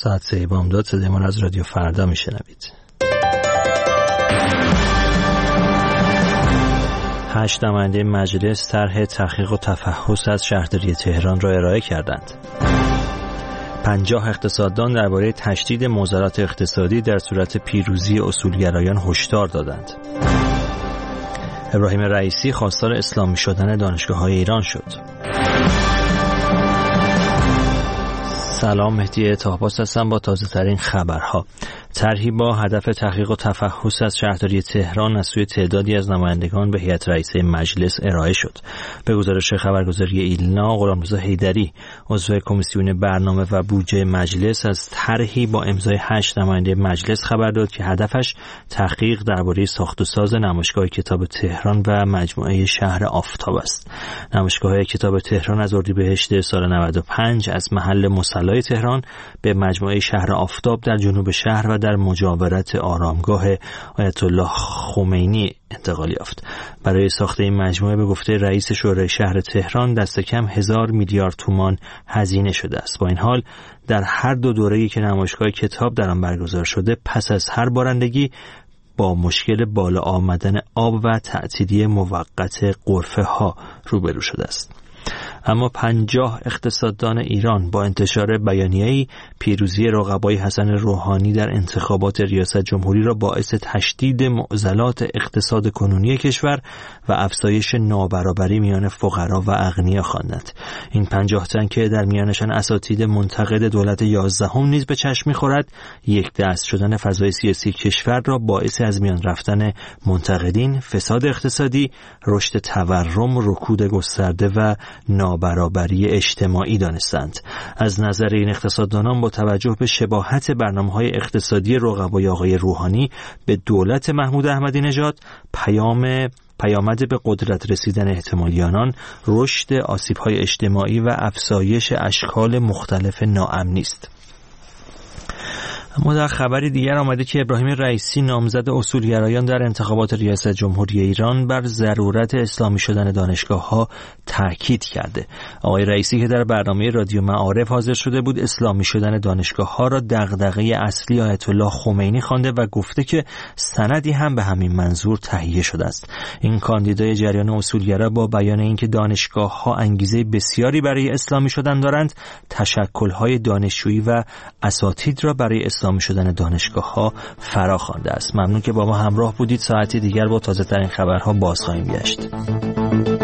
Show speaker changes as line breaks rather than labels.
ساعت 3 بامداد صدای ما از رادیو فردا میشنوید. 8 نماینده مجلس طرح تحقیق و تفحص از شهرداری تهران را ارائه کردند. 50 اقتصاددان درباره تشدید معضلات اقتصادی در صورت پیروزی اصولگرایان هشدار دادند. ابراهیم رئیسی خواستار اسلامی شدن دانشگاه‌های ایران شد. سلام، مهدی طاهباس هستم با تازه ترین خبرها. طرحی با هدف تحقیق و تفحص از شهرداری تهران از سوی تعدادی از نمایندگان به هیئت رئیسه مجلس ارائه شد. به گزارش خبرگزاری ایلنا، غلامرضا حیدری عضو کمیسیون برنامه و بودجه مجلس از طرحی با امضای 8 نماینده مجلس خبر داد که هدفش تحقیق درباره ساخت و ساز نمایشگاه کتاب تهران و مجموعه شهر آفتاب است. نمایشگاه کتاب تهران از اردیبهشت سال 95 از محل مصلی تهران به مجموعه شهر آفتاب در جنوب شهر و در مجاورت آرامگاه آیت الله خمینی انتقال یافت. برای ساخت این مجموعه به گفته رئیس شورای شهر تهران دست کم 1000 میلیارد تومان هزینه شده است. با این حال در هر دو دوره‌ای که نمایشگاه کتاب در آن برگزار شده، پس از هر بارندگی با مشکل بالا آمدن آب و تعطیلی موقت غرفه‌ها روبرو شده است. اما 50 اقتصاددان ایران با انتشار بیانیه‌ای پیروزی رقبای حسن روحانی در انتخابات ریاست جمهوری را باعث تشدید معضلات اقتصاد کنونی کشور و افزایش نابرابری میان فقرا و اغنیا خواندند. این 50 تن که در میانشان اساتید منتقد دولت 11 نیز به چشم می‌خورد، یک دست شدن فضای سیاسی کشور را باعث از میان رفتن منتقدین، فساد اقتصادی، رشد تورم، رکود گسترده و نابرابری اجتماعی دانستند. از نظر این اقتصاددانان با توجه به شباهت برنامه‌های اقتصادی رقبای آقای روحانی به دولت محمود احمدی نژاد، پیامد به قدرت رسیدن احتمالی آنان رشد آسیب‌های اجتماعی و افزایش اشکال مختلف ناامنی است. اما در خبری دیگر آمده که ابراهیم رئیسی نامزد اصولگرایان در انتخابات ریاست جمهوری ایران بر ضرورت اسلامی شدن دانشگاه‌ها تاکید کرده. آقای رئیسی که در برنامه رادیو معارف حاضر شده بود، اسلامی شدن دانشگاه‌ها را دغدغه اصلی آیت الله خمینی خوانده و گفته که سندی هم به همین منظور تهیه شده است. این کاندیدای جریان اصولگرا با بیان اینکه دانشگاه‌ها انگیزه بسیاری برای اسلامی شدن دارند، تشکل‌های دانشجویی و اساتید را برای اسلامی شدن دانشگاه‌ها فرا خوانده است. ممنون که با ما همراه بودید. ساعتی دیگر با تازه ترین خبرها باز خواهیم گشت.